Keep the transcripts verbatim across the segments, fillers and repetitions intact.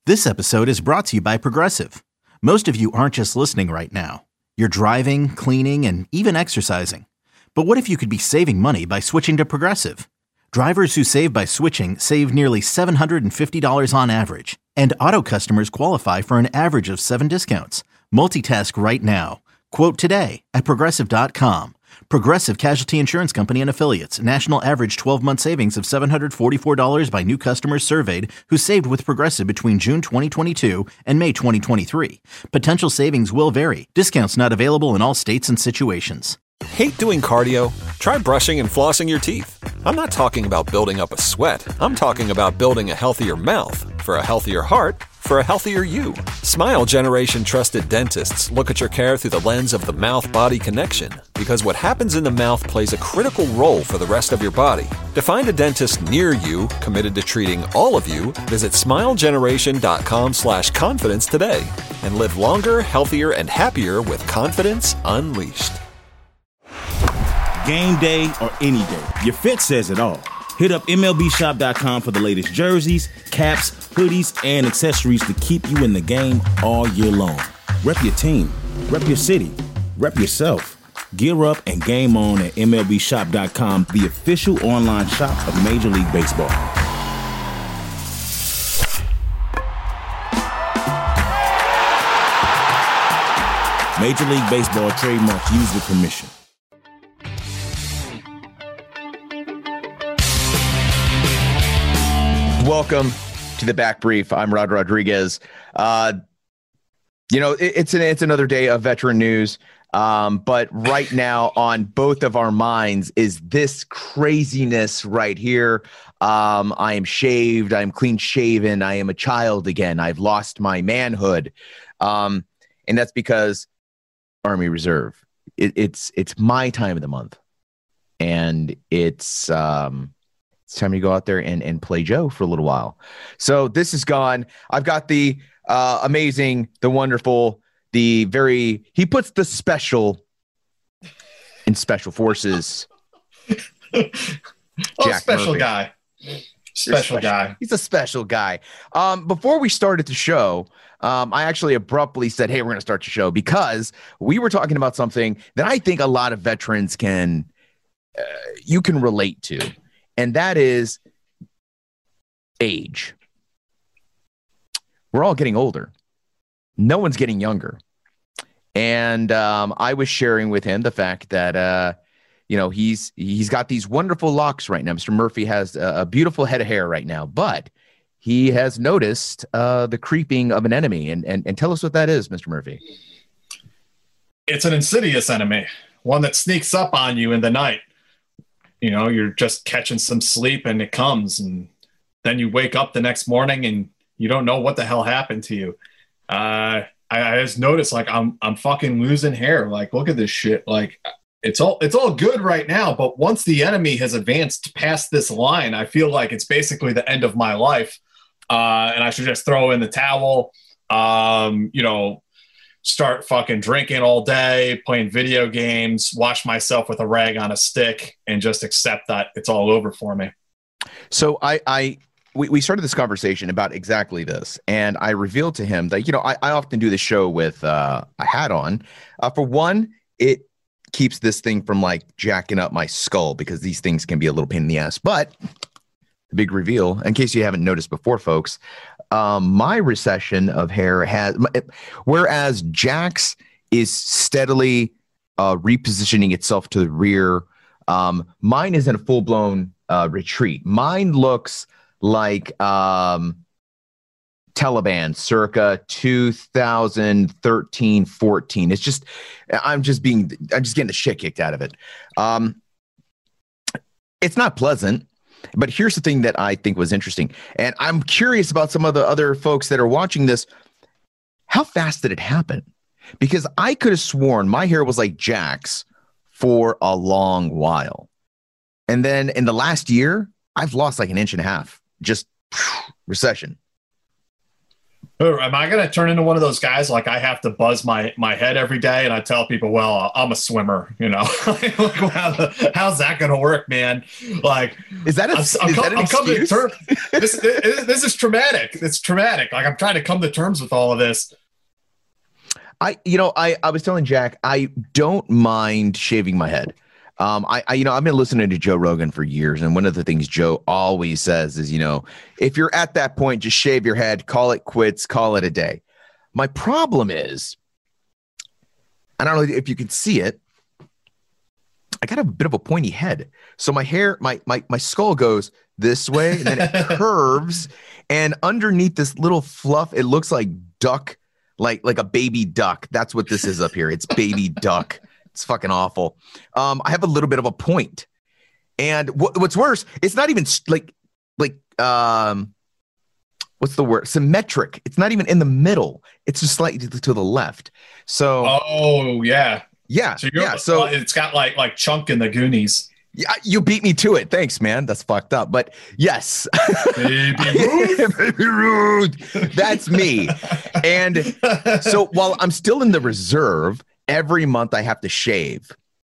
This episode is brought to you by Progressive. Most of you aren't just listening right now. You're driving, cleaning, and even exercising. But what if you could be saving money by switching to Progressive? Drivers who save by switching save nearly seven hundred fifty dollars on average. And auto customers qualify for an average of seven discounts. Multitask right now. Quote today at Progressive dot com. Progressive Casualty Insurance Company and Affiliates. National average twelve-month savings of seven hundred forty-four dollars by new customers surveyed who saved with Progressive between June twenty twenty-two and May twenty twenty-three. Potential savings will vary. Discounts not available in all states and situations. Hate doing cardio? Try brushing and flossing your teeth. I'm not talking about building up a sweat. I'm talking about building a healthier mouth. For a healthier heart, for a healthier you. Smile Generation trusted dentists look at your care through the lens of the mouth-body connection, because what happens in the mouth plays a critical role for the rest of your body. To find a dentist near you committed to treating all of you, visit smilegeneration.com slash confidence today and live longer, healthier, and happier with confidence unleashed. Game day or any day, your fit says it all. Hit up M L B shop dot com for the latest jerseys, caps, hoodies, and accessories to keep you in the game all year long. Rep your team, rep your city, rep yourself. Gear up and game on at M L B shop dot com, the official online shop of Major League Baseball. Major League Baseball trademarks used with permission. Welcome to the Back Brief. I'm Rod Rodriguez. Uh, you know, it, it's an, it's another day of veteran news. Um, but right now on both of our minds is this craziness right here. Um, I am shaved. I'm clean shaven. I am a child again. I've lost my manhood. Um, and that's because Army Reserve. It, it's it's my time of the month. And it's... Um, It's time to go out there and, and play Joe for a little while. So this is gone. I've got the uh, amazing, the wonderful, the very, he puts the special in special forces. oh, Jack special Murphy. guy. Special, special guy. He's a special guy. Um, before we started the show, um, I actually abruptly said, hey, we're going to start the show because we were talking about something that I think a lot of veterans can, uh, you can relate to. And that is age. We're all getting older. No one's getting younger. And um, I was sharing with him the fact that, uh, you know, he's he's got these wonderful locks right now. Mister Murphy has a, a beautiful head of hair right now, but he has noticed uh, the creeping of an enemy. And, and, and tell us what that is, Mister Murphy. It's an insidious enemy, one that sneaks up on you in the night. You know, you're just catching some sleep and it comes, and then you wake up the next morning and you don't know what the hell happened to you. Uh, I, I just noticed, like, I'm I'm fucking losing hair. Like, look at this shit. Like, it's all it's all good right now, but once the enemy has advanced past this line, I feel like it's basically the end of my life, uh, and I should just throw in the towel. Um, you know. Start fucking drinking all day, playing video games, wash myself with a rag on a stick, and just accept that it's all over for me. So I, I we, we started this conversation about exactly this, and I revealed to him that, you know, I, I often do the show with uh, a hat on. Uh, for one, it keeps this thing from like jacking up my skull because these things can be a little pain in the ass. But the big reveal, in case you haven't noticed before, folks, Um, my recession of hair has, whereas Jack's is steadily uh, repositioning itself to the rear, um, mine is in a full-blown uh, retreat. Mine looks like um, Taliban circa two thousand thirteen, fourteen. It's just, I'm just being, I'm just getting the shit kicked out of it. Um, it's not pleasant. But here's the thing that I think was interesting, and I'm curious about some of the other folks that are watching this. How fast did it happen? Because I could have sworn my hair was like Jack's for a long while. And then in the last year, I've lost like an inch and a half. Just phew, recession. Or am I going to turn into one of those guys like I have to buzz my, my head every day and I tell people, well, I'm a swimmer, you know? Like, how the, how's that going to work, man? Like, is that, a, I'm, is I'm, that an I'm coming to excuse? terms. This, this, this is traumatic. It's traumatic. Like, I'm trying to come to terms with all of this. I, you know, I, I was telling Jack, I don't mind shaving my head. Um, I, I, you know, I've been listening to Joe Rogan for years, and one of the things Joe always says is, you know, if you're at that point, just shave your head, call it quits, call it a day. My problem is, I don't know if you can see it, I got a bit of a pointy head. So my hair, my my my skull goes this way, and then it curves, and underneath this little fluff, it looks like duck, like like a baby duck. That's what this is up here. It's baby duck. It's fucking awful. Um, I have a little bit of a point. And what, what's worse, it's not even like, like, um, what's the word? Symmetric. It's not even in the middle. It's just slightly to, to the left. So, oh yeah. Yeah. So, you're, yeah. So it's got like, like Chunk in the Goonies. Yeah, you beat me to it. Thanks, man. That's fucked up. But yes. Baby Ruth. Baby Ruth. That's me. And so while I'm still in the reserve, every month I have to shave.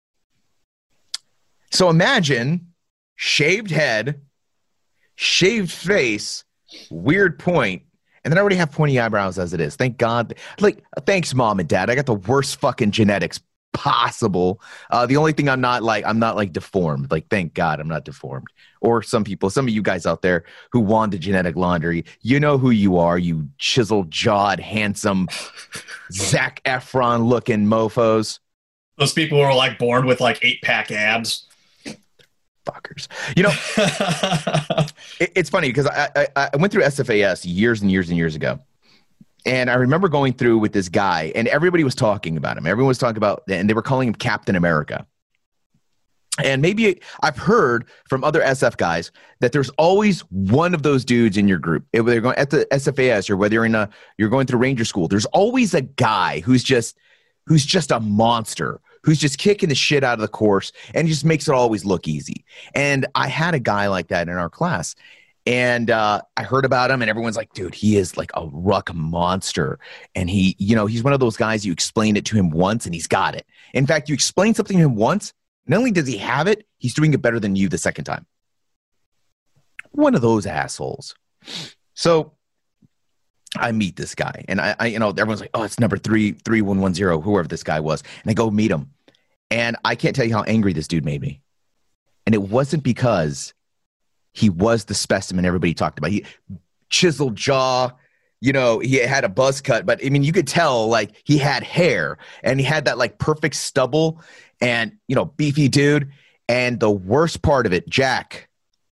So imagine shaved head, shaved face, weird point, and then I already have pointy eyebrows as it is. Thank God. Like, thanks, mom and dad. I got the worst fucking genetics possible. Uh, the only thing I'm not like, I'm not like deformed. Like, thank God I'm not deformed. Or some people, some of you guys out there who want the genetic laundry, you know who you are, you chiseled jawed, handsome, Zac Efron looking mofos. Those people who are like born with like eight pack abs. Fuckers. You know, it, it's funny because I, I, I went through S F A S years and years and years ago. And I remember going through with this guy, and everybody was talking about him. Everyone was talking about, and they were calling him Captain America. And maybe I've heard from other S F guys that there's always one of those dudes in your group. Whether you're going at the S F A S or whether you're in a you're going through Ranger School, there's always a guy who's just who's just a monster, who's just kicking the shit out of the course and just makes it always look easy. And I had a guy like that in our class. And uh, I heard about him, and everyone's like, dude, he is like a ruck monster. And he, you know, he's one of those guys, you explain it to him once and he's got it. In fact, you explain something to him once, not only does he have it, he's doing it better than you the second time. One of those assholes. So I meet this guy, and I, I you know, everyone's like, oh, it's number three, three, one, one, zero, whoever this guy was. And I go meet him. And I can't tell you how angry this dude made me. And it wasn't because he was the specimen everybody talked about. He chiseled jaw, you know, he had a buzz cut, but I mean, you could tell like he had hair and he had that like perfect stubble and, you know, beefy dude. And the worst part of it, Jack,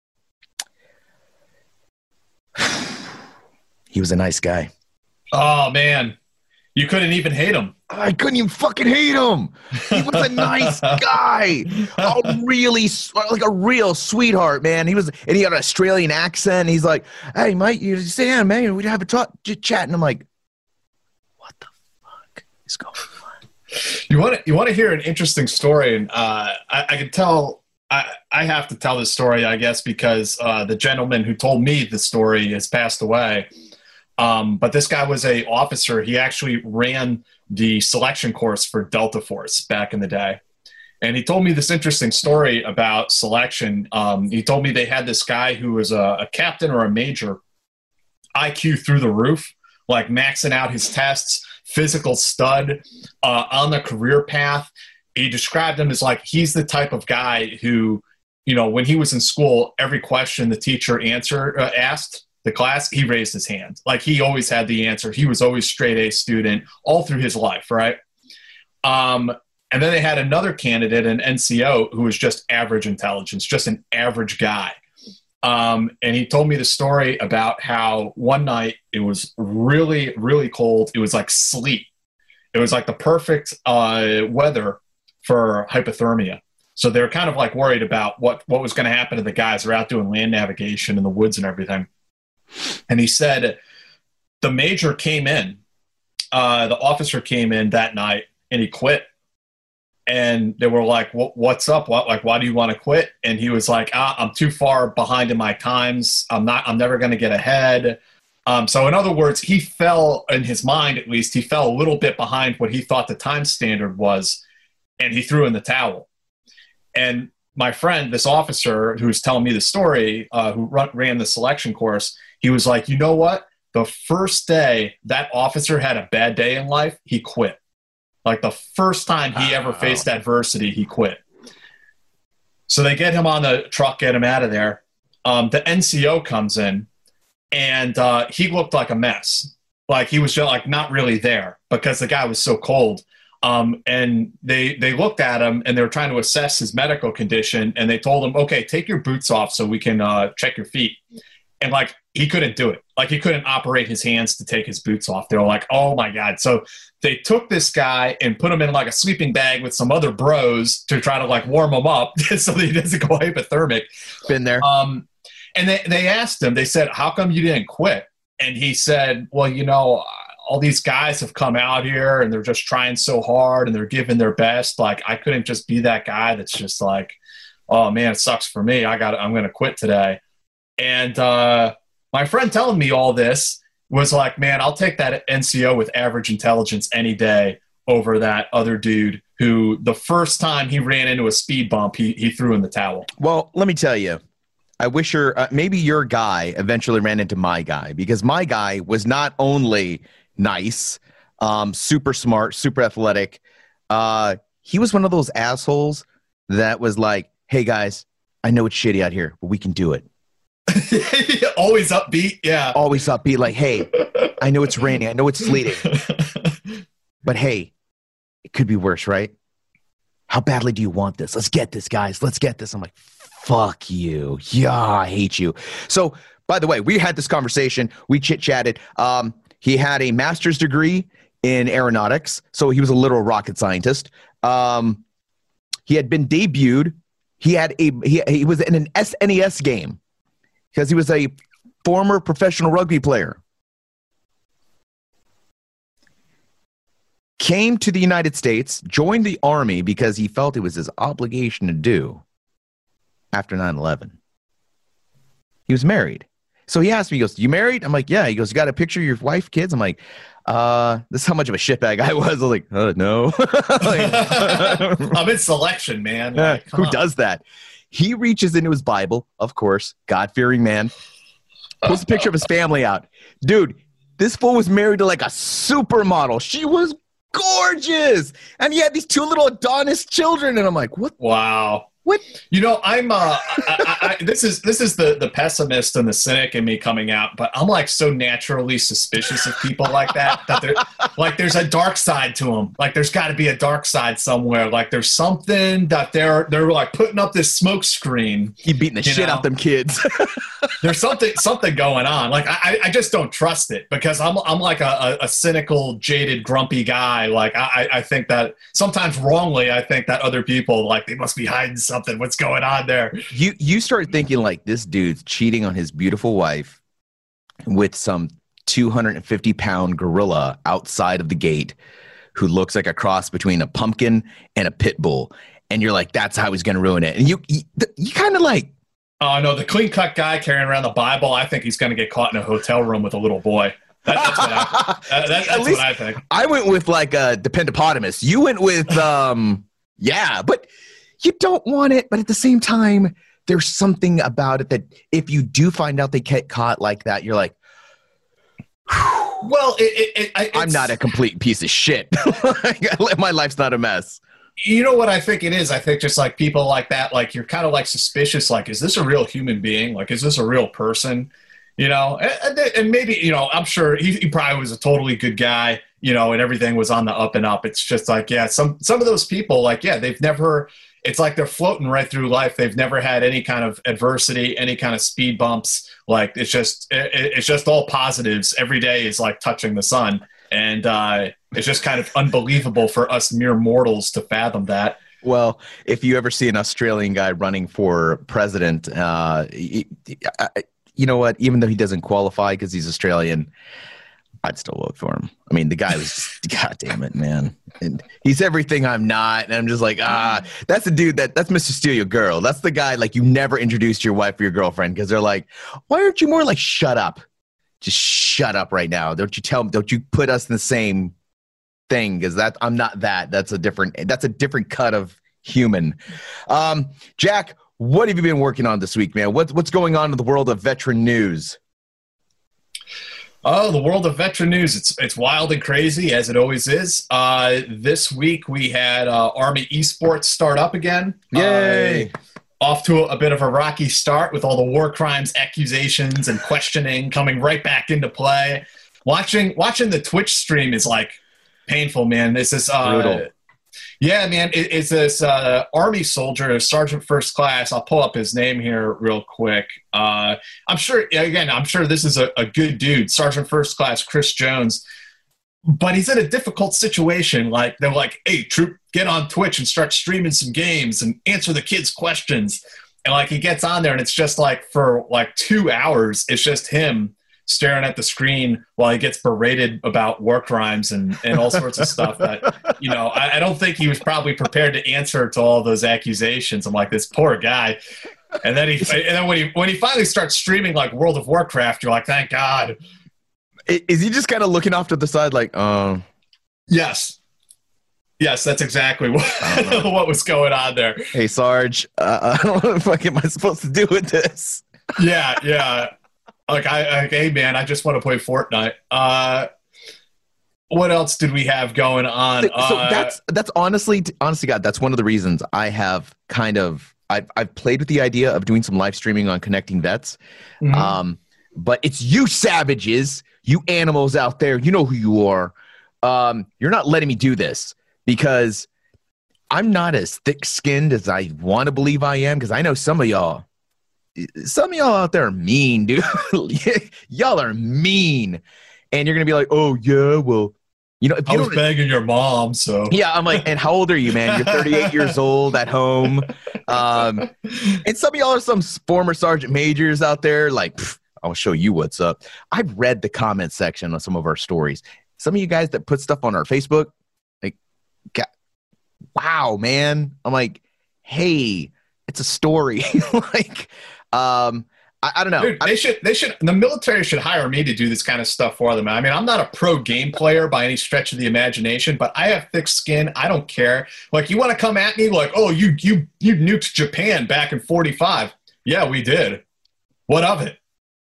he was a nice guy. Oh man, you couldn't even hate him. I couldn't even fucking hate him. He was a nice guy, a really like a real sweetheart, man. He was, and he had an Australian accent. He's like, "Hey, mate, you sit down, man. We'd have a talk, just chat." And I'm like, "What the fuck is going on?" You want to you want to hear an interesting story, and uh, I, I can tell. I, I have to tell this story, I guess, because uh, the gentleman who told me the story has passed away. Um, but this guy was a officer. He actually ran the selection course for Delta Force back in the day. And he told me this interesting story about selection. Um, he told me they had this guy who was a, a captain or a major, I Q through the roof, like maxing out his tests, physical stud, uh, on the career path. He described him as like, he's the type of guy who, you know, when he was in school, every question the teacher answered, uh, asked the class, he raised his hand. Like he always had the answer. He was always straight A student all through his life. Right. Um, and then they had another candidate, an N C O, who was just average intelligence, just an average guy. Um, and he told me the story about how one night it was really, really cold. It was like sleet. It was like the perfect uh, weather for hypothermia. So they were kind of like worried about what, what was going to happen to the guys who are out doing land navigation in the woods and everything. And he said the major came in, uh, the officer came in that night and he quit. And they were like, what's up? What, like, why do you want to quit? And he was like, ah, I'm too far behind in my times. I'm not, I'm never going to get ahead. Um, so in other words, he fell, in his mind at least, he fell a little bit behind what he thought the time standard was, and he threw in the towel. And my friend, this officer who was telling me the story, uh, who run, ran the selection course, he was like, you know what? The first day that officer had a bad day in life, he quit. Like the first time he ever faced adversity, he quit. So they get him on the truck, get him out of there. Um, the N C O comes in. And uh, he looked like a mess. Like he was just like not really there because the guy was so cold. Um, and they they looked at him and they were trying to assess his medical condition. And they told him, okay, take your boots off so we can uh, check your feet. And like he couldn't do it. Like he couldn't operate his hands to take his boots off. They were like, oh my God. So they took this guy and put him in like a sleeping bag with some other bros to try to like warm him up so that he doesn't go hypothermic. Been there. Um, And they, they asked him, they said, how come you didn't quit? And he said, well, you know, all these guys have come out here and they're just trying so hard and they're giving their best. Like, I couldn't just be that guy that's just like, oh, man, it sucks for me. I got, I'm going to quit today. And uh, my friend telling me all this was like, man, I'll take that N C O with average intelligence any day over that other dude who the first time he ran into a speed bump, he, he threw in the towel. Well, let me tell you. I wish your uh, maybe your guy eventually ran into my guy because my guy was not only nice, um, super smart, super athletic. Uh, he was one of those assholes that was like, "Hey guys, I know it's shitty out here, but we can do it." Always upbeat, yeah. Always upbeat, like, "Hey, I know it's raining, I know it's sleeting, but hey, it could be worse, right? How badly do you want this? Let's get this, guys. Let's get this." I'm like, fuck you. Yeah, I hate you. So, by the way, we had this conversation. We chit-chatted. Um, he had a master's degree in aeronautics, so he was a literal rocket scientist. Um, he had been debuted. He had a he, he was in an S N E S game because he was a former professional rugby player. Came to the United States, joined the Army because he felt it was his obligation to do. After nine eleven, he was married. So he asked me, he goes, you married? I'm like, yeah. He goes, you got a picture of your wife, kids? I'm like, uh, this is how much of a shitbag I was. I was like, uh, no. Like, I'm in selection, man. Yeah, Like, who on. does that? He reaches into his Bible, of course, God-fearing man, pulls a picture of his family out. Dude, this fool was married to like a supermodel. She was gorgeous. And he had these two little Adonis children. And I'm like, what? Wow. What? You know, I'm. Uh, I, I, I, this is this is the the pessimist and the cynic in me coming out, but I'm like so naturally suspicious of people like that. That there, like, there's a dark side to them. Like, there's got to be a dark side somewhere. Like, there's something that they're they're like putting up this smoke screen. He beating the shit know? out them kids. There's something something going on. Like, I I just don't trust it because I'm I'm like a, a cynical, jaded, grumpy guy. Like, I I think that sometimes wrongly I think that other people, like, they must be hiding something. What's going on there? You you start thinking like this dude's cheating on his beautiful wife with some two hundred fifty pound gorilla outside of the gate who looks like a cross between a pumpkin and a pit bull. And you're like, that's how he's going to ruin it. And you you, you kind of like, oh no, the clean cut guy carrying around the Bible, I think he's going to get caught in a hotel room with a little boy. That, that's what I, that, that, that's what I think. I went with like a dependopotamus. You went with, um, yeah, but you don't want it, but at the same time, there's something about it that if you do find out they get caught like that, you're like, well, it, it, it, I'm not a complete piece of shit. My life's not a mess. You know what I think it is? I think just like people like that, like you're kind of like suspicious. Like, is this a real human being? Like, is this a real person? You know, and, and maybe, you know, I'm sure he, he probably was a totally good guy, you know, and everything was on the up and up. It's just like, yeah, some, some of those people, like, yeah, they've never, it's like they're floating right through life. They've never had any kind of adversity, any kind of speed bumps. Like, it's just, it, it's just all positives. Every day is like touching the sun. And uh, it's just kind of unbelievable for us mere mortals to fathom that. Well, if you ever see an Australian guy running for president, uh, you know what? Even though he doesn't qualify because he's Australian, I'd still vote for him. I mean, the guy was just, God damn it, man. And he's everything I'm not. And I'm just like, ah, that's the dude that, that's Mister Steal Your Girl. That's the guy, like, you never introduced your wife or your girlfriend because they're like, why aren't you more like, shut up? just shut up right now. Don't you tell me, don't you put us in the same thing, because that I'm not that. That's a different that's a different cut of human. Um, Jack, what have you been working on this week, man? What's what's going on in the world of veteran news? Oh, the world of veteran news. It's it's wild and crazy, as it always is. Uh, this week we had uh, Army Esports start up again. Yay! Uh, off to a, a bit of a rocky start with all the war crimes accusations and questioning coming right back into play. Watching watching the Twitch stream is like painful, man. This is uh, brutal. Yeah, man, it, it's this uh, Army soldier, Sergeant First Class. I'll pull up his name here real quick. Uh, I'm sure, again, I'm sure this is a, a good dude, Sergeant First Class Chris Jones. But he's in a difficult situation. Like, they're like, hey, troop, get on Twitch and start streaming some games and answer the kids' questions. And, like, he gets on there, and it's just, like, for, like, two hours, it's just him staring at the screen while he gets berated about war crimes and, and all sorts of stuff that, you know, I, I don't think he was probably prepared to answer to all those accusations. I'm like, this poor guy. And then he, and then when he, when he finally starts streaming like World of Warcraft, you're like, thank God. Is he just kind of looking off to the side like, um, yes. Yes, that's exactly what, what was going on there. Hey, Sarge, uh, I don't know what the fuck am I supposed to do with this? Yeah, yeah. Like, I, like, hey, man, I just want to play Fortnite. Uh, what else did we have going on? So uh, that's that's honestly, honestly, God, that's one of the reasons I have kind of I've I've played with the idea of doing some live streaming on Connecting Vets. Mm-hmm. Um, but it's you savages, you animals out there, you know who you are. Um, you're not letting me do this because I'm not as thick-skinned as I want to believe I am. Because I know some of y'all. Some of y'all out there are mean, dude. Y'all are mean. And you're going to be like, oh, yeah, well, you know. If you I was don't, begging your mom, so. Yeah, I'm like, and how old are you, man? You're thirty-eight years old at home. Um, and some of y'all are some former sergeant majors out there. Like, pff, I'll show you what's up. I've read the comment section on some of our stories. Some of you guys that put stuff on our Facebook, like, God, wow, man. I'm like, hey, it's a story. like, Um, I, I don't know. Dude, they should, they should, the military should hire me to do this kind of stuff for them. I mean, I'm not a pro game player by any stretch of the imagination, but I have thick skin. I don't care. Like, you want to come at me like, oh, you, you, you nuked Japan back in forty-five. Yeah, we did. What of it?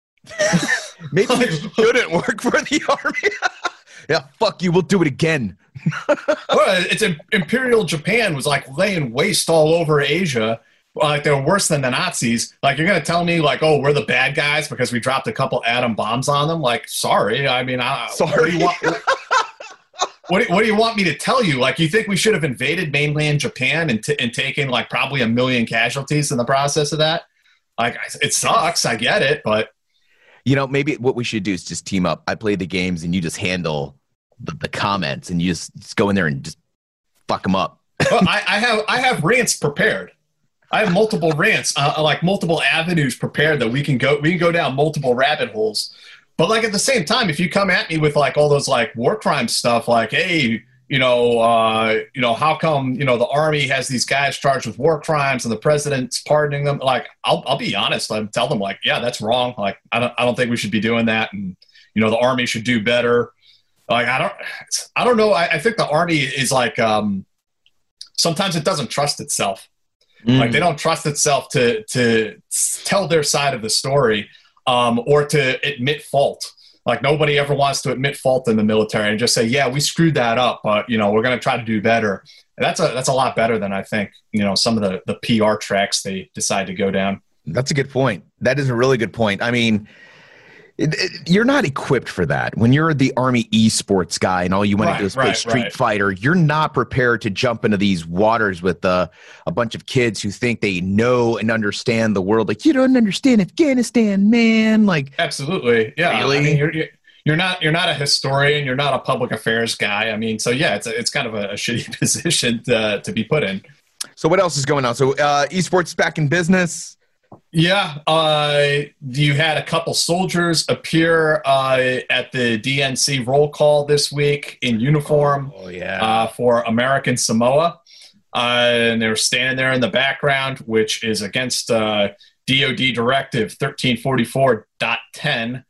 Maybe it shouldn't work for the Army. Yeah, fuck you. We'll do it again. Well, it's Imperial Japan was like laying waste all over Asia. Like, they're worse than the Nazis. Like, you're going to tell me, like, oh, we're the bad guys because we dropped a couple atom bombs on them? Like, sorry. I mean, I, sorry. What do, you want, what, do, what do you want me to tell you? Like, you think we should have invaded mainland Japan and, t- and taken, like, probably a million casualties in the process of that? Like, it sucks. I get it, but. You know, maybe what we should do is just team up. I play the games and you just handle the, the comments and you just, just go in there and just fuck them up. Well, I, I have I have rants prepared. I have multiple rants, uh, like multiple avenues prepared that we can go. We can go down multiple rabbit holes. But like at the same time, if you come at me with like all those like war crime stuff, like, hey, you know, uh, you know, how come you know the Army has these guys charged with war crimes and the president's pardoning them? Like, I'll I'll be honest. I'll tell them like, yeah, that's wrong. Like, I don't I don't think we should be doing that, and you know, the Army should do better. Like, I don't I don't know. I, I think the Army is like um, sometimes it doesn't trust itself. Mm. Like, they don't trust itself to to tell their side of the story um, or to admit fault. Like, nobody ever wants to admit fault in the military and just say, yeah, we screwed that up, but, you know, we're going to try to do better. And that's a that's a lot better than I think, you know, some of the, the P R tracks they decide to go down. That's a good point. That is a really good point. I mean, it, it, you're not equipped for that. When you're the Army esports guy and all you want right, to do is play right, Street right. Fighter, you're not prepared to jump into these waters with uh, a bunch of kids who think they know and understand the world. Like, you don't understand Afghanistan, man. Like, absolutely, yeah. Really? I mean, you're, you're not you're not a historian. You're not a public affairs guy. I mean, so yeah, it's a, it's kind of a, a shitty position to, to be put in. So what else is going on? So uh, esports back in business. Yeah, uh, you had a couple soldiers appear uh, at the D N C roll call this week in uniform oh, yeah. uh, for American Samoa. Uh, and they were standing there in the background, which is against uh, D O D Directive thirteen forty-four point ten.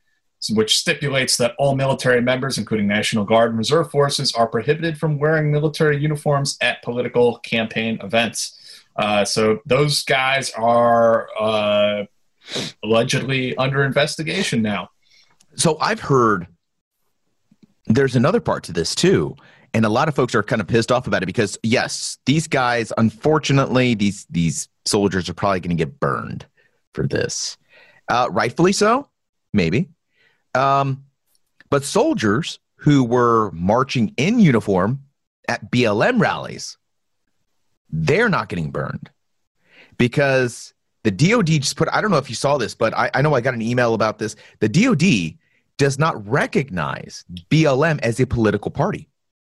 which stipulates that all military members, including National Guard and Reserve forces, are prohibited from wearing military uniforms at political campaign events. Uh, so those guys are uh, allegedly under investigation now. So I've heard there's another part to this too. And a lot of folks are kind of pissed off about it because, yes, these guys, unfortunately, these these soldiers are probably going to get burned for this. Uh, rightfully so, maybe. Um, but soldiers who were marching in uniform at B L M rallies, they're not getting burned because the D O D just put, I don't know if you saw this, but I, I know I got an email about this. The D O D does not recognize B L M as a political party.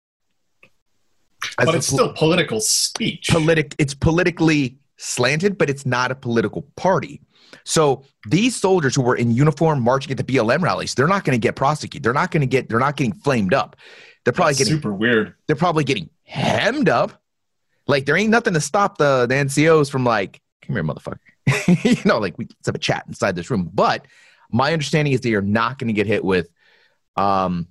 As but it's pol- still political speech. Politic, it's politically slanted, but it's not a political party. So these soldiers who were in uniform marching at the B L M rallies, they're not going to get prosecuted. They're not going to get, they're not getting flamed up. They're probably That's getting super weird. They're probably getting hemmed up. Like there ain't nothing to stop the, the N C Os from like, come here, motherfucker. you know, like we, let's have a chat inside this room. But my understanding is they are not going to get hit with um,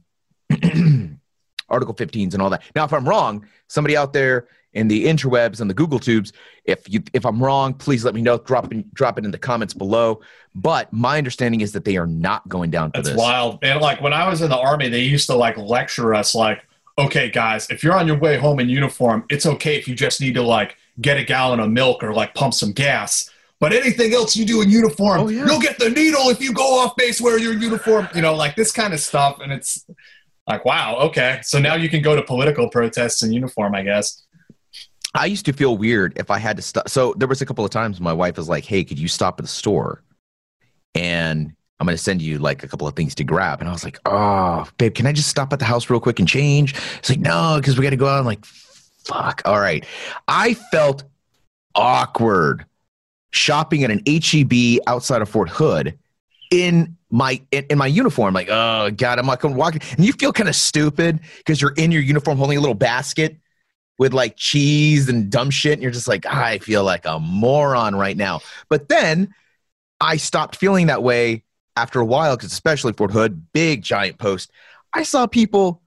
Article fifteens and all that. Now, if I'm wrong, somebody out there in the interwebs and the Google tubes, if you if I'm wrong, please let me know. Drop in, drop it in the comments below. But my understanding is that they are not going down for That's this. wild. And like when I was in the Army, they used to like lecture us like, okay, guys, if you're on your way home in uniform, it's okay if you just need to like get a gallon of milk or like pump some gas. But anything else you do in uniform, Oh, yeah. you'll get the needle if you go off base wearing your uniform. You know, like this kind of stuff. And it's like, wow, okay. So now you can go to political protests in uniform, I guess. I used to feel weird if I had to stop. So there was a couple of times my wife was like, hey, could you stop at the store? And I'm going to send you like a couple of things to grab. And I was like, oh, babe, can I just stop at the house real quick and change? It's like, no, because we got to go out. I'm like, fuck. All right. I felt awkward shopping at an H E B outside of Fort Hood in my in, in my uniform. Like, oh, God, I'm not going to walk. And you feel kind of stupid because you're in your uniform holding a little basket with like cheese and dumb shit. And you're just like, I feel like a moron right now. But then I stopped feeling that way after a while because especially Fort Hood, big giant post. I saw people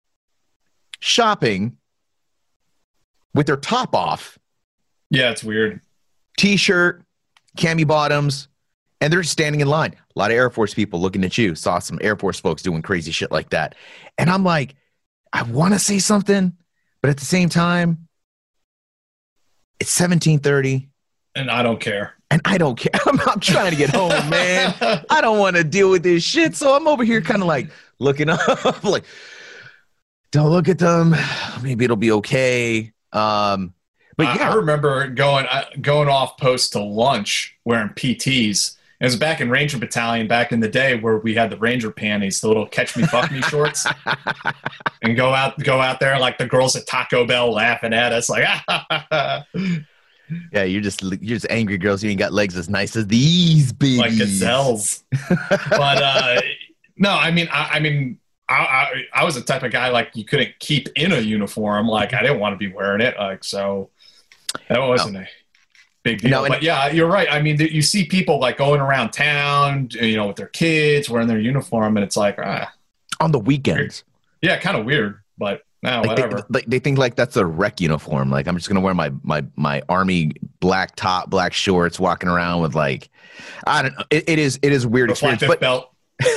shopping with their top off. Yeah, it's weird. T-shirt, cami bottoms, and they're just standing in line. A lot of Air Force people looking at you. Saw some Air Force folks doing crazy shit like that. And I'm like, I want to say something, but at the same time, it's seventeen thirty. And I don't care. And I don't care. I'm, I'm trying to get home, man. I don't want to deal with this shit. So I'm over here kind of like looking up, like, don't look at them. Maybe it'll be okay. Um, but I, yeah. I remember going uh, going off post to lunch wearing P Ts. It was back in Ranger Battalion back in the day where we had the Ranger panties, the little catch me, fuck me shorts, and go out go out there like the girls at Taco Bell laughing at us like, ah, yeah, you're just you're just angry girls. You ain't got legs as nice as these babies. like gazelles. But uh, no, I mean, I, I mean, I, I I was the type of guy like you couldn't keep in a uniform. Like I didn't want to be wearing it. Like so, that wasn't no. a big deal. No, but yeah, you're right. I mean, you see people like going around town, you know, with their kids wearing their uniform, and it's like ah, on the weekends. Yeah, kind of weird, but no, like whatever. They, like they think like that's a rec uniform. Like I'm just gonna wear my my my army black top, black shorts, walking around with like I don't know. It, it is it is a weird experience. But belt.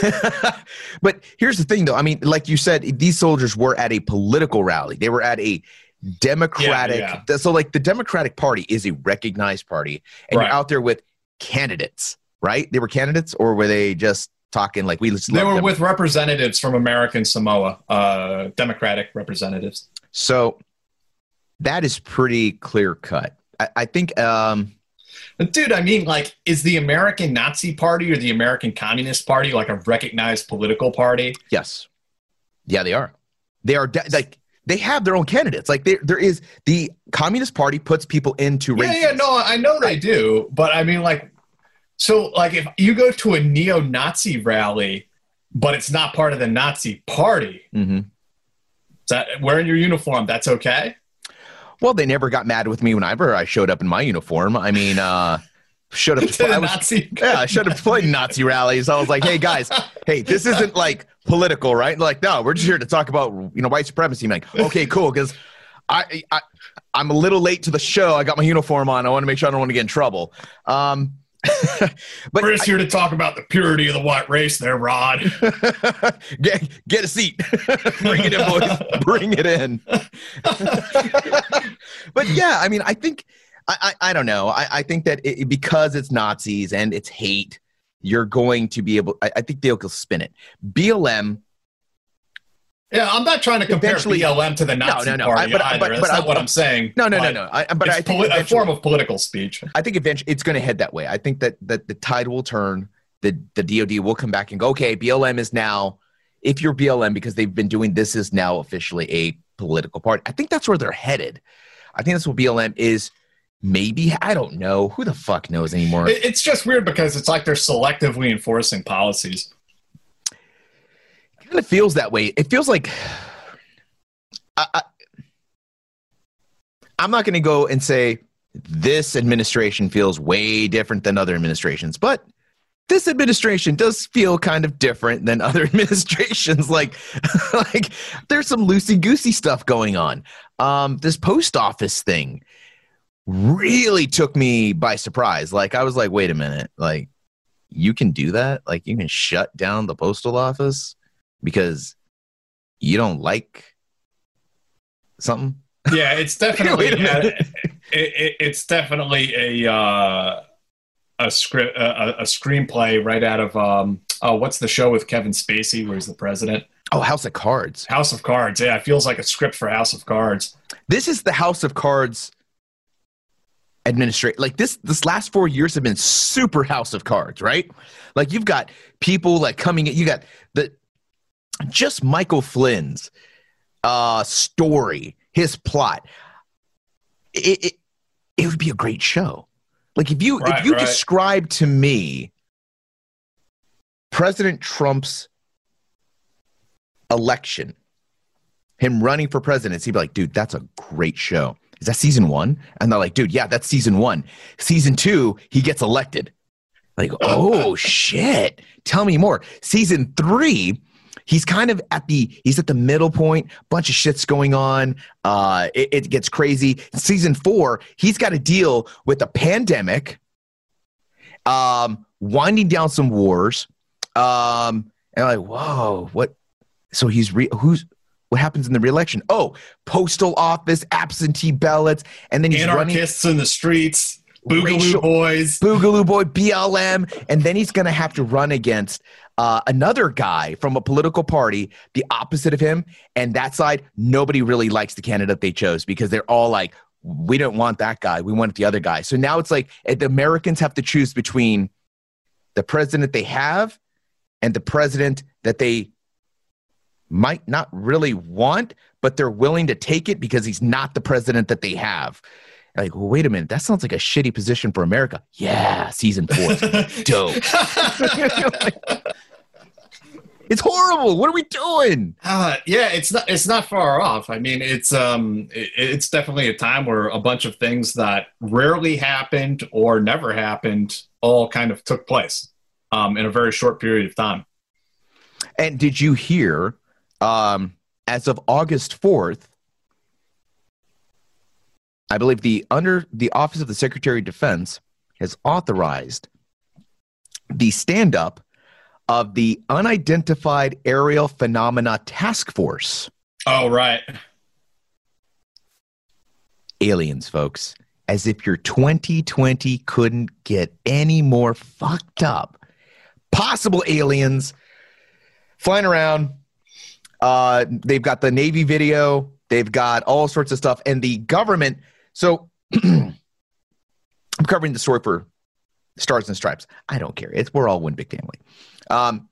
but here's the thing, though. I mean, like you said, these soldiers were at a political rally. They were at a Democratic. Yeah, yeah. So, like, the Democratic Party is a recognized party, and Right. you're out there with candidates, right? They were candidates, or were they just talking like we? Just They love were them? with representatives from American Samoa, uh, Democratic representatives. So that is pretty clear cut. I, I think. Um, But dude, I mean, like, is the American Nazi Party or the American Communist Party like a recognized political party? Yes. Yeah, they are. They are de- like they have their own candidates. Like there, there is the Communist Party puts people into Yeah, races. yeah, no, I know they do, but I mean, like, so, like, if you go to a neo-Nazi rally, but it's not part of the Nazi Party, Mm-hmm. is that wearing your uniform? That's okay. Well, they never got mad with me whenever I showed up in my uniform. I mean, uh, Should have. To the I was, Nazi. yeah, I should have played Nazi rallies. I was like, hey guys, hey, this isn't like political, right? Like, no, we're just here to talk about, you know, white supremacy. I'm like, okay, cool, because I, I I'm a little late to the show. I got my uniform on. I want to make sure I don't want to get in trouble. Um, but we're just here to talk about the purity of the white race there, Rod. get, get a seat. Bring it in, boys. Bring it in. But yeah, I mean, I think, I, I, I don't know. I, I think that it, because it's Nazis and it's hate, you're going to be able, I, I think they'll spin it. B L M. Yeah, I'm not trying to compare B L M to the Nazi no, no, no. party I, but, either. But, That's but, not I, what I'm saying. No, no, no, no. I, but it's I think poli- a form of political speech. I think eventually it's going to head that way. I think that, that the tide will turn. The, the D O D will come back and go, okay, B L M is now, if you're B L M, because they've been doing this, is now officially a political party. I think that's where they're headed. I think that's what B L M is. Maybe. I don't know. Who the fuck knows anymore? It's just weird because it's like they're selectively enforcing policies. It kind of feels that way. It feels like I, I, I'm not going to go and say this administration feels way different than other administrations, but this administration does feel kind of different than other administrations. Like, like there's some loosey-goosey stuff going on. Um, this post office thing really took me by surprise. Like, I was like, wait a minute, like, you can do that? Like, you can shut down the postal office because you don't like something? Yeah, it's definitely a, it, it, it's definitely a uh, a script a, a screenplay right out of um oh what's the show with Kevin Spacey where he's the president? Oh, House of Cards. House of Cards. Yeah, it feels like a script for House of Cards. This is the House of Cards administration. Like this this last four years have been super House of Cards, right? Like you've got people like coming in, you got the just Michael Flynn's uh story, his plot. It, it it would be a great show. Like if you right, if you right. describe to me President Trump's election, him running for president, he'd be like, dude, that's a great show. Is that season one? And they're like, dude, yeah, that's season one. Season two, he gets elected. Like, oh shit. Tell me more. Season three, he's kind of at the, he's at the middle point. Bunch of shit's going on. Uh, it, it gets crazy. Season four, he's got to deal with a pandemic, um, winding down some wars. Um, and I'm like, whoa, what? So he's re- who's what happens in the re-election? Oh, postal office, absentee ballots, and then he's anarchists running, in the streets, Boogaloo racial, Boys, Boogaloo Boy, B L M, and then he's going to have to run against uh, another guy from a political party, the opposite of him, and that side, nobody really likes the candidate they chose because they're all like, we don't want that guy, we want the other guy. So now it's like the Americans have to choose between the president they have and the president that they might not really want, but they're willing to take it because he's not the president that they have. Like, well, wait a minute, that sounds like a shitty position for America. Yeah, season four is dope. It's horrible. What are we doing? Uh, yeah, it's not. It's not far off. I mean, it's um, it, it's definitely a time where a bunch of things that rarely happened or never happened all kind of took place um, in a very short period of time. And did you hear? Um, as of August fourth, I believe the under the Office of the Secretary of Defense has authorized the stand-up of the Unidentified Aerial Phenomena Task Force. Oh, right. Aliens, folks. As if your twenty twenty couldn't get any more fucked up. Possible aliens flying around. Uh, they've got the Navy video. They've got all sorts of stuff. And the government. So I'm covering the story for Stars and Stripes. I don't care. It's we're all one big family. Um,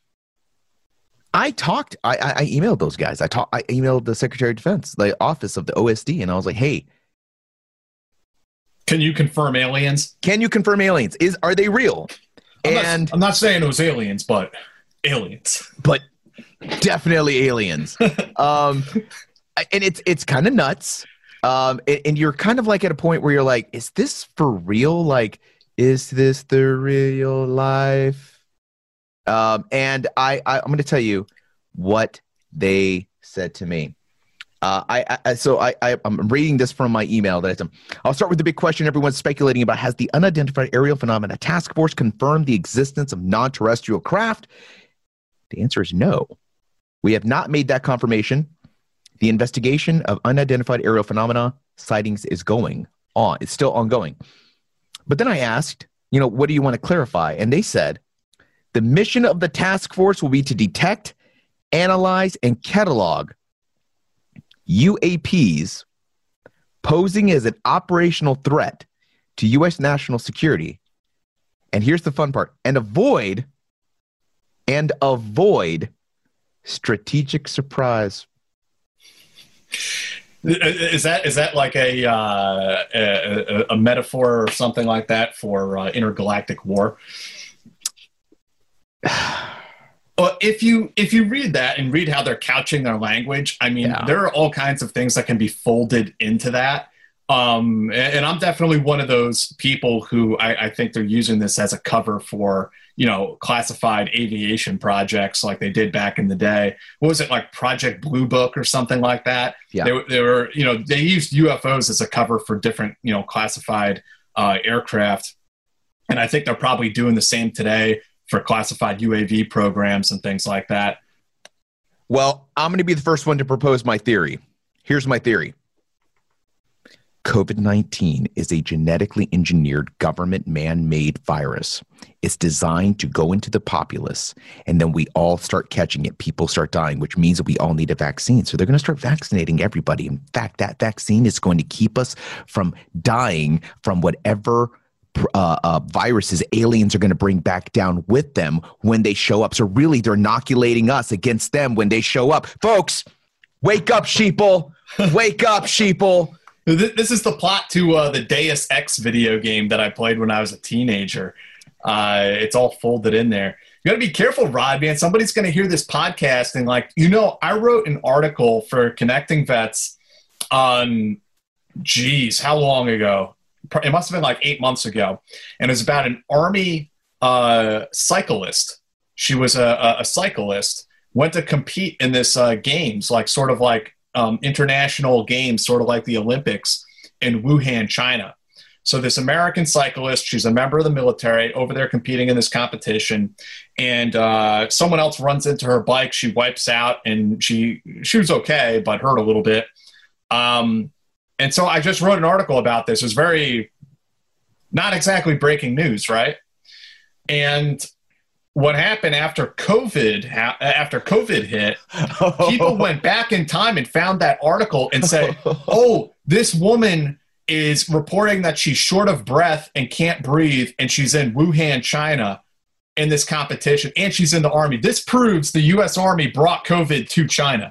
I talked. I, I, I emailed those guys. I talked. I emailed the Secretary of Defense, the office of the O S D, and I was like, "Hey, can you confirm aliens? Can you confirm aliens? Is are they real?" I'm and not, I'm not saying it was aliens, but aliens. But definitely aliens. um, and it's it's kind of nuts. Um, and, and you're kind of like at a point where you're like, is this for real? Like, Is this the real life? Um, and I, I, I'm going to tell you what they said to me. Uh, I, I so I, I I'm reading this from my email that I, I'll start with the big question everyone's speculating about. Has the Unidentified Aerial Phenomena Task Force confirmed the existence of non-terrestrial craft? The answer is no. We have not made that confirmation. The investigation of unidentified aerial phenomena sightings is going on. It's still ongoing. But then I asked, you know, what do you want to clarify? And they said, the mission of the task force will be to detect, analyze, and catalog U A Ps posing as an operational threat to U S national security. And here's the fun part, and avoid, and avoid strategic surprise. Is that is that like a uh, a, a metaphor or something like that for uh, intergalactic war? Well, if you if you read that and read how they're couching their language, I mean, yeah. there are all kinds of things that can be folded into that. Um, and, and I'm definitely one of those people who I, I think they're using this as a cover for, you know, classified aviation projects like they did back in the day. What was it, like Project Blue Book or something like that? Yeah. They, they were, you know, they used U F Os as a cover for different, you know, classified uh, aircraft. And I think they're probably doing the same today for classified U A V programs and things like that. Well, I'm going to be the first one to propose my theory. Here's my theory. COVID nineteen is a genetically engineered government man-made virus. It's designed to go into the populace, and then we all start catching it. People start dying, which means that we all need a vaccine. So they're going to start vaccinating everybody. In fact, that vaccine is going to keep us from dying from whatever uh, uh, viruses aliens are going to bring back down with them when they show up. So really, they're inoculating us against them when they show up. Folks, wake up, sheeple. Wake up, sheeple. This is the plot to uh, the Deus Ex video game that I played when I was a teenager. Uh, it's all folded in there. You got to be careful, Rod, man. Somebody's going to hear this podcast and like, you know, I wrote an article for Connecting Vets on, geez, how long ago? It must have been like eight months ago. And it was about an Army uh, cyclist. She was a, a cyclist, went to compete in this uh, games, like sort of like, Um, international games, sort of like the Olympics in Wuhan, China. So this American cyclist, she's a member of the military, over there competing in this competition, and uh, someone else runs into her bike. She wipes out, and she she was okay, but hurt a little bit. Um, and so I just wrote an article about this. It was very not exactly breaking news, right? And what happened after COVID, after COVID hit, people went back in time and found that article and said, oh, this woman is reporting that she's short of breath and can't breathe, and she's in Wuhan, China, in this competition, and she's in the Army. This proves the U S Army brought COVID to China.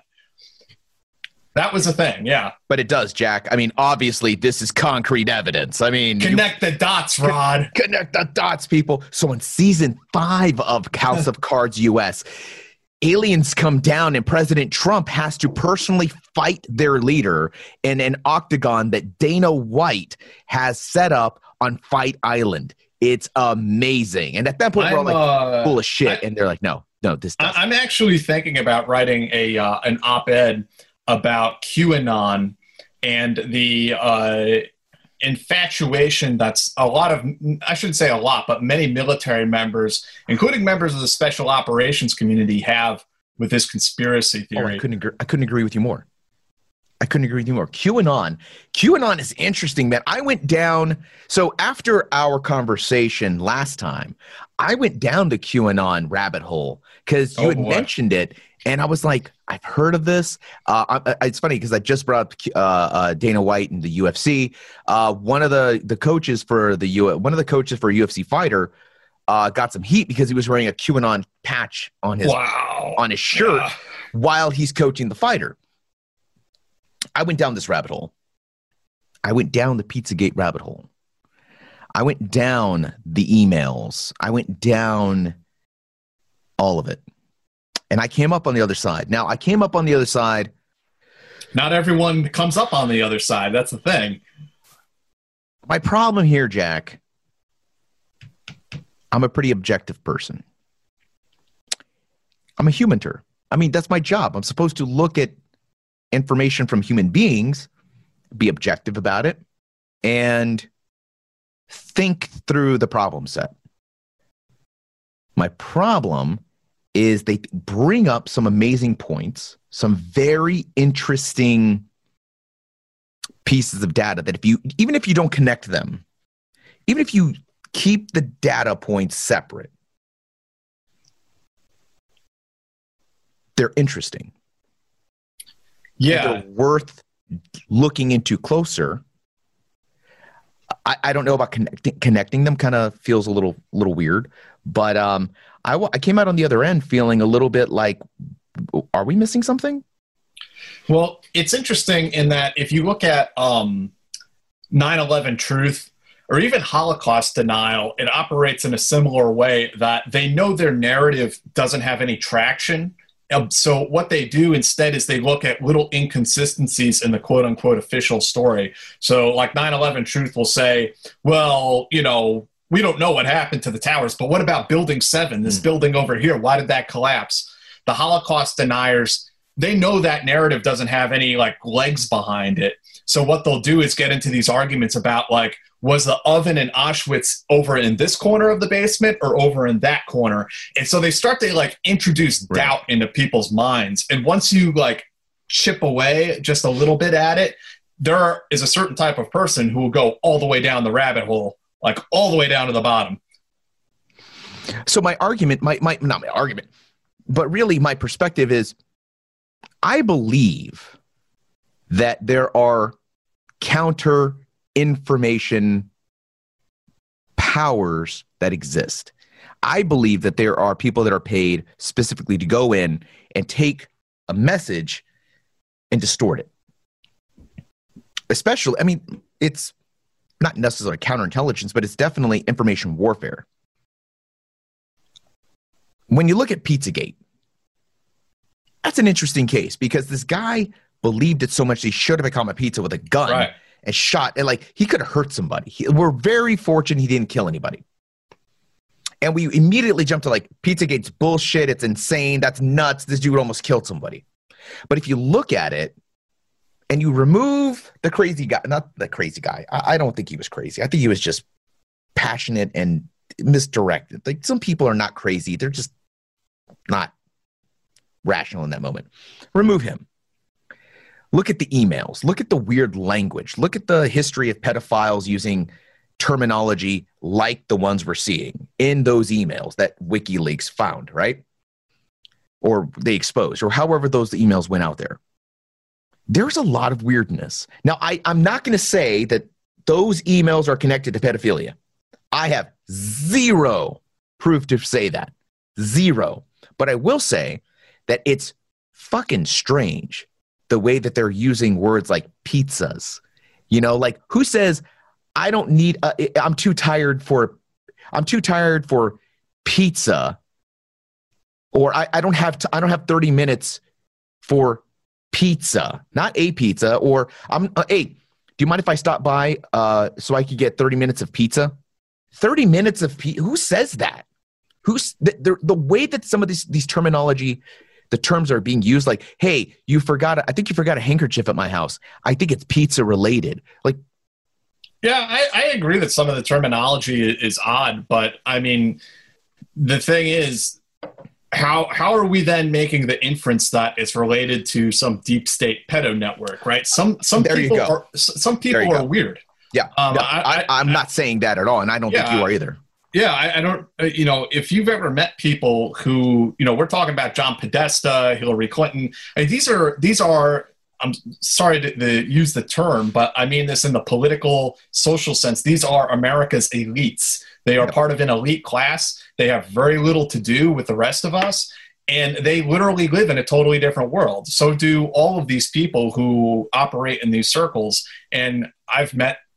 That was a thing, yeah. But it does, Jack. I mean, obviously, this is concrete evidence. I mean, connect you, the dots, Rod. Connect the dots, people. So in season five of House of Cards U S, aliens come down and President Trump has to personally fight their leader in an octagon that Dana White has set up on Fight Island. It's amazing. And at that point, I'm, we're all like, uh, full of shit. I, and they're like, no, no, this doesn't. I'm actually thinking about writing a uh, an op-ed about QAnon and the uh, infatuation that's a lot of, I shouldn't say a lot, but many military members, including members of the special operations community, have with this conspiracy theory. Oh, I couldn't agree, I couldn't agree with you more. I couldn't agree with you more. QAnon. QAnon is interesting, man. I went down, so after our conversation last time, I went down the QAnon rabbit hole because you oh, had boy. mentioned it. And I was like, I've heard of this. Uh, I, it's funny because I just brought up uh, uh, Dana White and the U F C. Uh, one of the the coaches for the U one of the coaches for a U F C fighter uh, got some heat because he was wearing a QAnon patch on his wow. on his shirt yeah. while he's coaching the fighter. I went down this rabbit hole. I went down the Pizzagate rabbit hole. I went down the emails. I went down all of it. And I came up on the other side. Now, I came up on the other side. Not everyone comes up on the other side. That's the thing. My problem here, Jack, I'm a pretty objective person. I'm a humanitor. I mean, that's my job. I'm supposed to look at information from human beings, be objective about it, and think through the problem set. My problem is they bring up some amazing points, some very interesting pieces of data that if you, even if you don't connect them, even if you keep the data points separate, they're interesting. Yeah. They're worth looking into closer. I, I don't know about connecting connecting them. Kind of feels a little little weird, but um, I, w- I came out on the other end feeling a little bit like, are we missing something? Well, it's interesting in that if you look at um, nine eleven Truth or even Holocaust denial, it operates in a similar way that they know their narrative doesn't have any traction. Um, so what they do instead is they look at little inconsistencies in the quote-unquote official story. So like nine eleven Truth will say, well, you know, we don't know what happened to the towers, but what about Building seven, this mm. building over here? Why did that collapse? The Holocaust deniers, they know that narrative doesn't have any like legs behind it. So what they'll do is get into these arguments about like, was the oven in Auschwitz over in this corner of the basement or over in that corner? And so they start to like introduce right. doubt into people's minds. And once you like chip away just a little bit at it, there is a certain type of person who will go all the way down the rabbit hole, like all the way down to the bottom. So my argument, my, my not my argument, but really my perspective is I believe that there are counter information powers that exist. I believe that there are people that are paid specifically to go in and take a message and distort it. Especially, I mean, it's not necessarily counterintelligence, but it's definitely information warfare. When you look at Pizzagate, that's an interesting case because this guy believed it so much he should have become a pizza with a gun. Right. And shot, and like he could have hurt somebody. He, we're very fortunate he didn't kill anybody. And we immediately jumped to like, Pizzagate's bullshit. It's insane. That's nuts. This dude almost killed somebody. But if you look at it and you remove the crazy guy, not the crazy guy. I, I don't think he was crazy. I think he was just passionate and misdirected. Like some people are not crazy. They're just not rational in that moment. Remove him. Look at the emails. Look at the weird language. Look at the history of pedophiles using terminology like the ones we're seeing in those emails that WikiLeaks found, right? Or they exposed, or however those emails went out there. There's a lot of weirdness. Now, I, I'm not going to say that those emails are connected to pedophilia. I have zero proof to say that. Zero. But I will say that it's fucking strange the way that they're using words like pizzas. You know, like who says, I don't need, uh, I'm too tired for, I'm too tired for pizza, or I, I don't have, t- I don't have thirty minutes for pizza, not a pizza, or I'm, uh, hey, do you mind if I stop by uh, so I could get thirty minutes of pizza? thirty minutes of pizza? Who says that? Who's the, the, the way that some of these, these terminology, the terms are being used, like, hey, you forgot, I think you forgot a handkerchief at my house. I think it's pizza related. Like, yeah, I, I agree that some of the terminology is odd, but I mean, the thing is, how how are we then making the inference that it's related to some deep state pedo network, right? Some some there people you go. are some people are go. weird. Yeah, um, no, I, I, I'm I, not saying that at all, and I don't yeah, think you are either. Yeah, I, I don't, uh, you know, if you've ever met people who, you know, we're talking about John Podesta, Hillary Clinton, I mean, these are, these are, I'm sorry to, to use the term, but I mean this in the political, social sense. These are America's elites. They are part of an elite class. They have very little to do with the rest of us. And they literally live in a totally different world. So do all of these people who operate in these circles. And I've met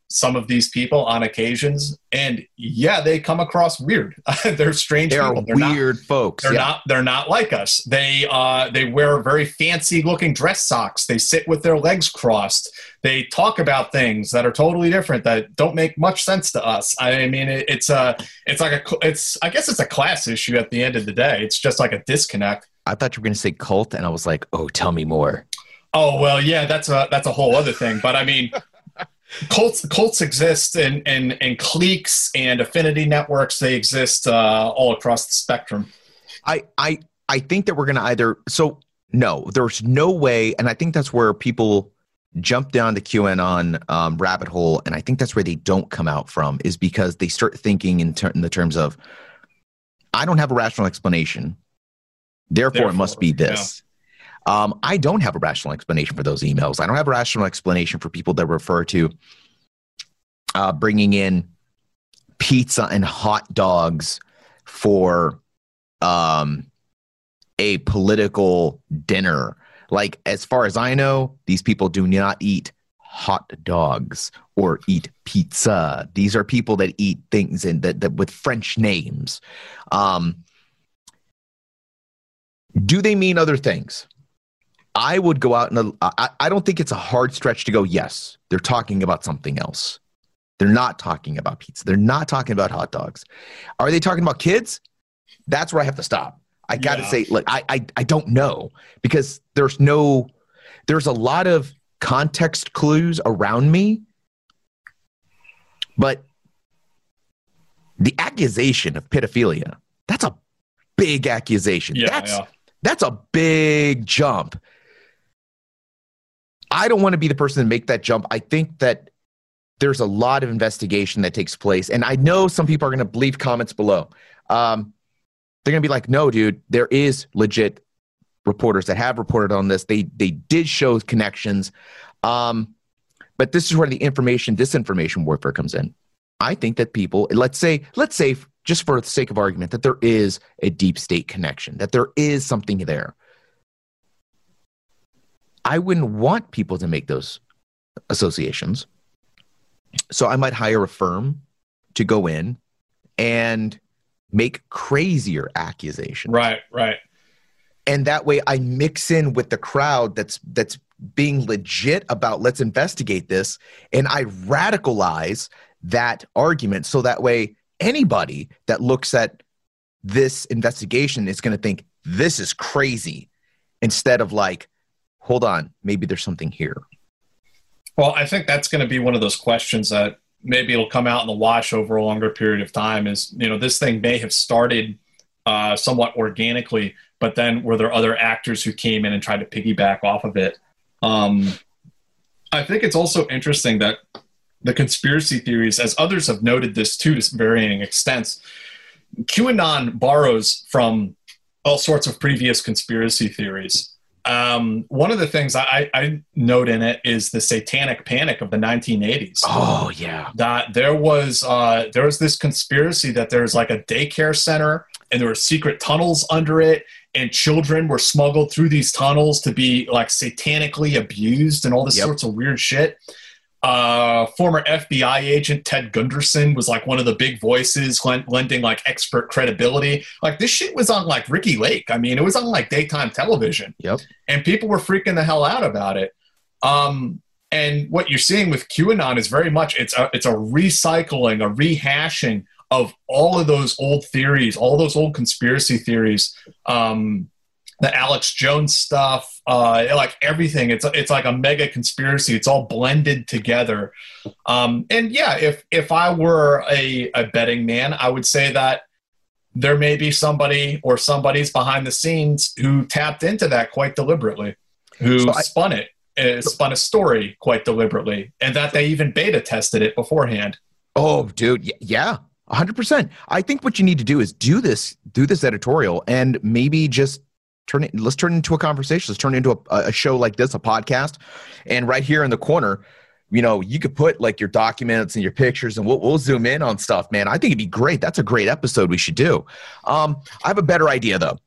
some of these people on occasions, and yeah, they come across weird. They're strange They are people. They're weird not, folks. They're yeah. not. They're not like us. They uh, they wear very fancy looking dress socks. They sit with their legs crossed. They talk about things that are totally different that don't make much sense to us. I mean, it, it's a it's like a it's I guess it's a class issue at the end of the day. It's just like a disconnect. I thought you were going to say cult, and I was like, oh, tell me more. Oh well, yeah, that's a that's a whole other thing. But I mean. Cults, cults exist in, in, in cliques and affinity networks. They exist uh, all across the spectrum. I, I, I think that we're going to either – so, no, there's no way – and I think that's where people jump down the QAnon um, rabbit hole, and I think that's where they don't come out from, is because they start thinking in, ter- in the terms of, I don't have a rational explanation, therefore, therefore it must be this. Yeah. Um, I don't have a rational explanation for those emails. I don't have a rational explanation for people that refer to uh, bringing in pizza and hot dogs for um, a political dinner. Like, as far as I know, these people do not eat hot dogs or eat pizza. These are people that eat things in that, that with French names. Um, do they mean other things? I would go out and I, I don't think it's a hard stretch to go, yes, they're talking about something else. They're not talking about pizza. They're not talking about hot dogs. Are they talking about kids? That's where I have to stop. I got to yeah. say, look, I, I I don't know, because there's no, there's a lot of context clues around me, but the accusation of pedophilia, that's a big accusation. Yeah, that's, yeah. that's a big jump. I don't want to be the person to make that jump. I think that there's a lot of investigation that takes place. And I know some people are going to leave comments below. Um, they're going to be like, no, dude, there is legit reporters that have reported on this. They they did show connections. Um, but this is where the information, disinformation warfare comes in. I think that people, let's say, let's say, just for the sake of argument, that there is a deep state connection, that there is something there. I wouldn't want people to make those associations. So I might hire a firm to go in and make crazier accusations. Right, right. And that way I mix in with the crowd that's that's being legit about, let's investigate this, and I radicalize that argument, so that way anybody that looks at this investigation is going to think this is crazy, instead of like, hold on, maybe there's something here. Well, I think that's going to be one of those questions that maybe it'll come out in the wash over a longer period of time. Is, you know, this thing may have started uh, somewhat organically, but then were there other actors who came in and tried to piggyback off of it? Um, I think it's also interesting that the conspiracy theories, as others have noted this too to varying extents, QAnon borrows from all sorts of previous conspiracy theories. Um, one of the things I, I note in it is the satanic panic of the nineteen eighties. Oh, yeah. That there was uh, there was this conspiracy that there was like a daycare center and there were secret tunnels under it, and children were smuggled through these tunnels to be like satanically abused and all this yep. sorts of weird shit. Uh, former F B I agent Ted Gunderson was like one of the big voices lending like expert credibility. Like, this shit was on like Ricky Lake. I mean, it was on like daytime television. Yep. And people were freaking the hell out about it. Um, and what you're seeing with QAnon is very much, it's a, it's a recycling, a rehashing of all of those old theories, all those old conspiracy theories, um, the Alex Jones stuff, uh, like everything. It's it's like a mega conspiracy. It's all blended together. Um, and yeah, if if I were a, a betting man, I would say that there may be somebody or somebody's behind the scenes who tapped into that quite deliberately, who so I, spun it, uh, spun a story quite deliberately, and that they even beta tested it beforehand. Oh, dude, yeah, one hundred percent. I think what you need to do is do this, do this editorial, and maybe just turn it, let's turn it into a conversation. Let's turn it into a, a show like this, a podcast. And right here in the corner, you know, you could put like your documents and your pictures, and we'll, we'll zoom in on stuff, man. I think it'd be great. That's a great episode we should do. Um, I have a better idea, though.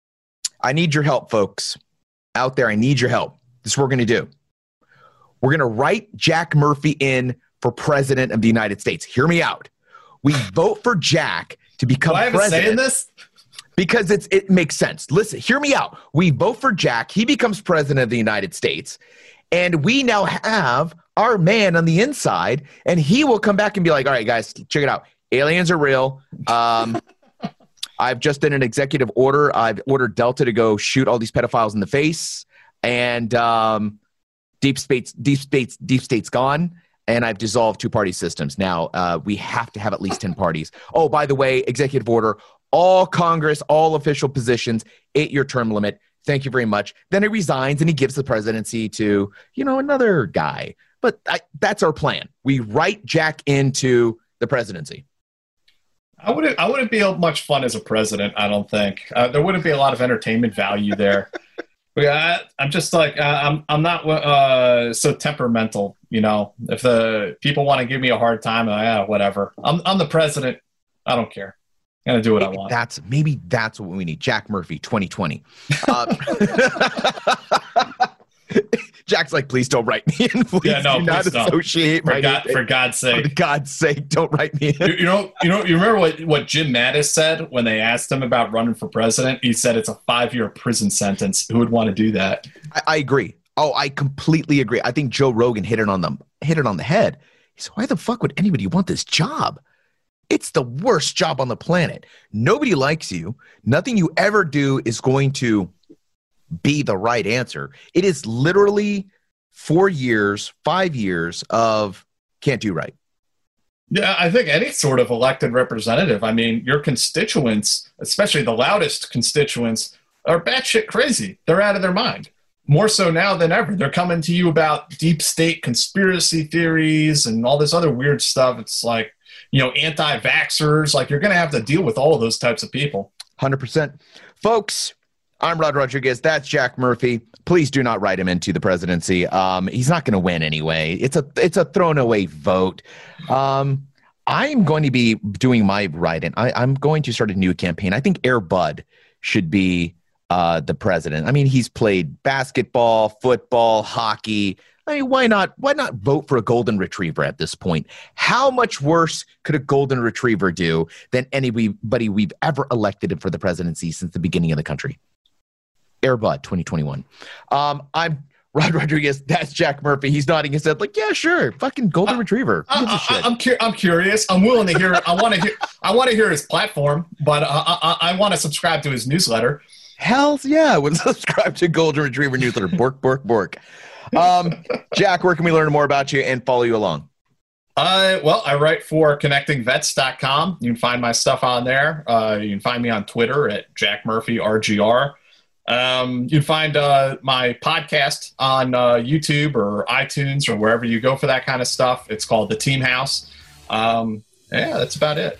I need your help, folks out there. I need your help. This is what we're going to do. We're going to write Jack Murphy in for president of the United States. Hear me out. We vote for Jack to become Do I have president. a say in this? Because it's it makes sense. Listen, hear me out. We vote for Jack. He becomes president of the United States. And we now have our man on the inside. And he will come back and be like, all right, guys, check it out. Aliens are real. Um, I've just done an executive order. I've ordered Delta to go shoot all these pedophiles in the face. And um, deep state's, deep state's, deep state's gone. And I've dissolved two-party systems. Now, uh, we have to have at least ten parties. Oh, by the way, executive order. All Congress, all official positions, eight-year term limit. Thank you very much. Then he resigns and he gives the presidency to, you know, another guy. But I, that's our plan. We write Jack into the presidency. I wouldn't. I wouldn't be much fun as a president. I don't think uh, there wouldn't be a lot of entertainment value there. Yeah, I'm just like uh, I'm. I'm not uh, so temperamental. You know, if the people want to give me a hard time, uh, yeah, whatever. I'm. I'm the president. I don't care. I'm gonna do what maybe I want. That's maybe that's what we need. Jack Murphy, twenty twenty. Uh, Jack's like, please don't write me in. Please yeah, no, do not don't. associate For, my God, name. for God's sake. For God's sake, don't write me in. You, you know, you know, you remember what, what Jim Mattis said when they asked him about running for president? He said it's a five-year prison sentence. Who would want to do that? I, I agree. Oh, I completely agree. I think Joe Rogan hit it on the hit it on the head. He said, why the fuck would anybody want this job? It's the worst job on the planet. Nobody likes you. Nothing you ever do is going to be the right answer. It is literally four years, five years of can't do right. Yeah, I think any sort of elected representative, I mean, your constituents, especially the loudest constituents, are batshit crazy. They're out of their mind. More so now than ever. They're coming to you about deep state conspiracy theories and all this other weird stuff. It's like, you know, anti-vaxxers. Like, you're going to have to deal with all of those types of people. one hundred percent. Folks, I'm Rod Rodriguez. That's Jack Murphy. Please do not write him into the presidency. Um, he's not going to win anyway. It's a it's a thrown away vote. Um, I'm going to be doing my write-in. I, I'm going to start a new campaign. I think Air Bud should be uh, the president. I mean, he's played basketball, football, hockey. I mean, why not? Why not vote for a golden retriever at this point? How much worse could a golden retriever do than anybody we've ever elected for the presidency since the beginning of the country? Air Bud twenty twenty-one. Um, I'm Rod Rodriguez. That's Jack Murphy. He's nodding his head like, yeah, sure. Fucking golden uh, retriever. Who gives a I, shit? I, I'm, cu- I'm curious. I'm willing to hear. I want to hear. I want to hear his platform, but uh, I, I want to subscribe to his newsletter. Hell yeah! I would subscribe to Golden Retriever newsletter. Bork, bork, bork. Um, Jack, where can we learn more about you and follow you along? Uh, well, I write for connecting vets dot com. You can find my stuff on there. Uh, you can find me on Twitter at Jack Murphy R G R. Um, you can find uh, my podcast on uh, YouTube or iTunes or wherever you go for that kind of stuff. It's called The Team House. Um, yeah, that's about it.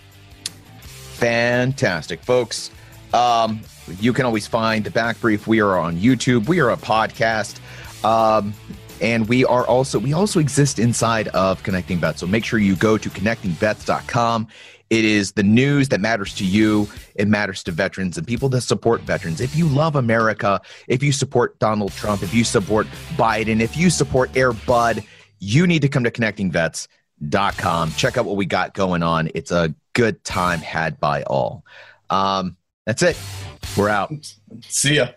Fantastic, folks. Um, you can always find The Back Brief. We are on YouTube. We are a podcast. Um, and we are also, we also exist inside of Connecting Vets. So make sure you go to connecting vets dot com. It is the news that matters to you. It matters to veterans and people that support veterans. If you love America, if you support Donald Trump, if you support Biden, if you support Air Bud, you need to come to connecting vets dot com. Check out what we got going on. It's a good time had by all. Um, that's it. We're out. See ya.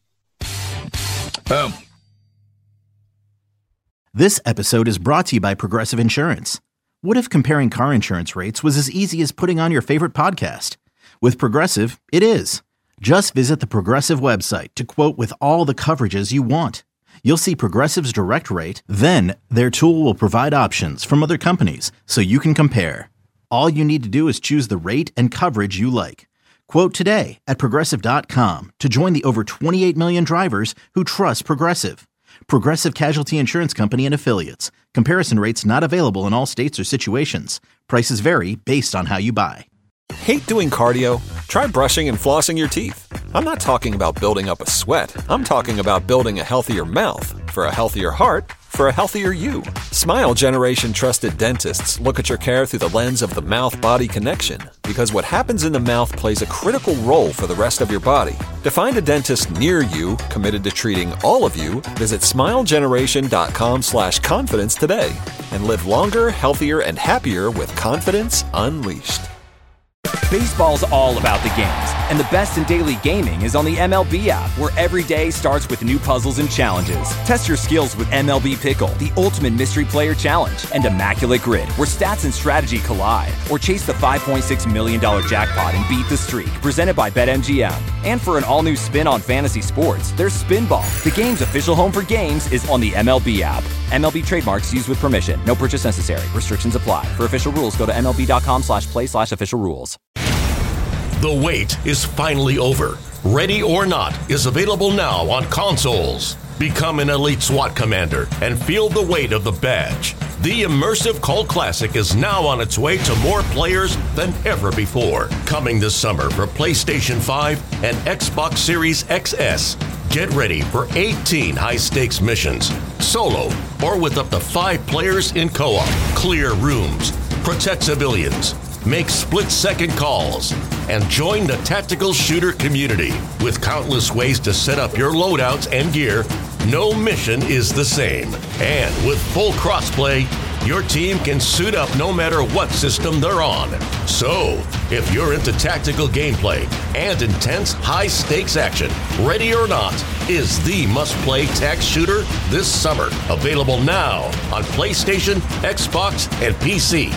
Boom. This episode is brought to you by Progressive Insurance. What if comparing car insurance rates was as easy as putting on your favorite podcast? With Progressive, it is. Just visit the Progressive website to quote with all the coverages you want. You'll see Progressive's direct rate, then their tool will provide options from other companies so you can compare. All you need to do is choose the rate and coverage you like. Quote today at progressive dot com to join the over twenty-eight million drivers who trust Progressive. Progressive Casualty Insurance Company and Affiliates. Comparison rates not available in all states or situations. Prices vary based on how you buy. Hate doing cardio? Try brushing and flossing your teeth. I'm not talking about building up a sweat. I'm talking about building a healthier mouth. For a healthier heart, for a healthier you. Smile Generation trusted dentists look at your care through the lens of the mouth-body connection, because what happens in the mouth plays a critical role for the rest of your body. To find a dentist near you committed to treating all of you, visit smilegeneration.com slash confidence today and live longer, healthier, and happier with confidence unleashed. Baseball's all about the games, and the best in daily gaming is on the M L B app, where every day starts with new puzzles and challenges. Test your skills with M L B Pickle, the ultimate mystery player challenge, and Immaculate Grid, where stats and strategy collide. Or chase the five point six million dollars jackpot and beat the streak, presented by BetMGM. And for an all-new spin on fantasy sports, there's Spinball. The game's official home for games is on the M L B app. M L B trademarks used with permission. No purchase necessary. Restrictions apply. For official rules, go to MLB.com slash play slash official rules. The wait is finally over. Ready or Not is available now on consoles. Become an elite SWAT commander and feel the weight of the badge. The immersive Cult Classic is now on its way to more players than ever before. Coming this summer for PlayStation five and Xbox Series X S. Get ready for eighteen high-stakes missions, solo or with up to five players in co-op. Clear rooms, protect civilians, make split-second calls, and join the tactical shooter community. With countless ways to set up your loadouts and gear, no mission is the same. And with full crossplay, your team can suit up no matter what system they're on. So, if you're into tactical gameplay and intense high-stakes action, Ready or Not is the must-play tac shooter this summer. Available now on PlayStation, Xbox, and P C.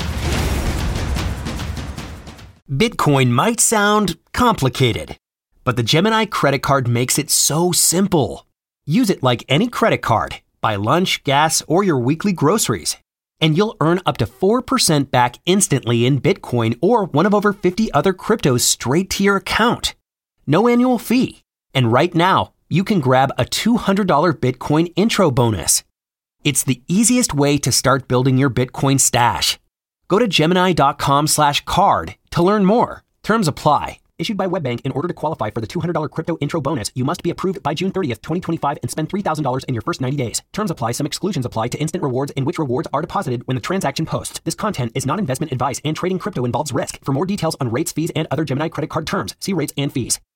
Bitcoin might sound complicated, but the Gemini credit card makes it so simple. Use it like any credit card. Buy lunch, gas, or your weekly groceries, and you'll earn up to four percent back instantly in Bitcoin or one of over fifty other cryptos straight to your account. No annual fee. And right now, you can grab a two hundred dollars Bitcoin intro bonus. It's the easiest way to start building your Bitcoin stash. Go to Gemini.com slash card to learn more. Terms apply. Issued by WebBank. In order to qualify for the two hundred dollars crypto intro bonus, you must be approved by June thirtieth, twenty twenty-five and spend three thousand dollars in your first ninety days. Terms apply. Some exclusions apply to instant rewards, in which rewards are deposited when the transaction posts. This content is not investment advice, and trading crypto involves risk. For more details on rates, fees, and other Gemini credit card terms, see rates and fees.